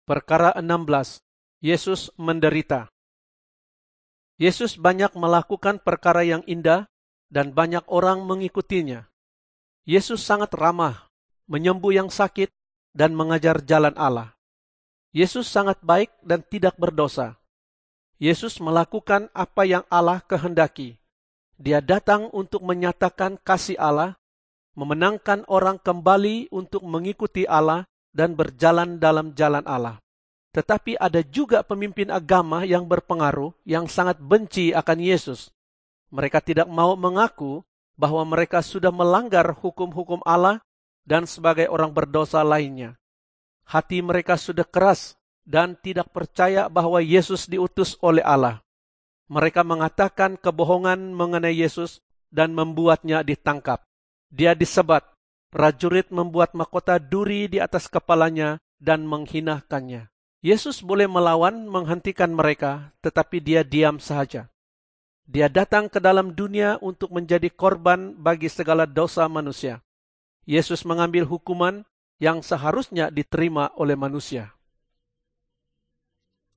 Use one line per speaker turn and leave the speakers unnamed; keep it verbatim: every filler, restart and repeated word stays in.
Perkara enam belas. Yesus menderita. Yesus banyak melakukan perkara yang indah dan banyak orang mengikutinya. Yesus sangat ramah, menyembuh yang sakit, dan mengajar jalan Allah. Yesus sangat baik dan tidak berdosa. Yesus melakukan apa yang Allah kehendaki. Dia datang untuk menyatakan kasih Allah, memenangkan orang kembali untuk mengikuti Allah dan berjalan dalam jalan Allah. Tetapi ada juga pemimpin agama yang berpengaruh yang sangat benci akan Yesus. Mereka tidak mau mengaku bahwa mereka sudah melanggar hukum-hukum Allah dan sebagai orang berdosa lainnya. Hati mereka sudah keras dan tidak percaya bahwa Yesus diutus oleh Allah. Mereka mengatakan kebohongan mengenai Yesus dan membuatnya ditangkap. Dia disebat, prajurit membuat mahkota duri di atas kepalanya dan menghinakannya. Yesus boleh melawan menghentikan mereka, tetapi dia diam saja. Dia datang ke dalam dunia untuk menjadi korban bagi segala dosa manusia. Yesus mengambil hukuman yang seharusnya diterima oleh manusia.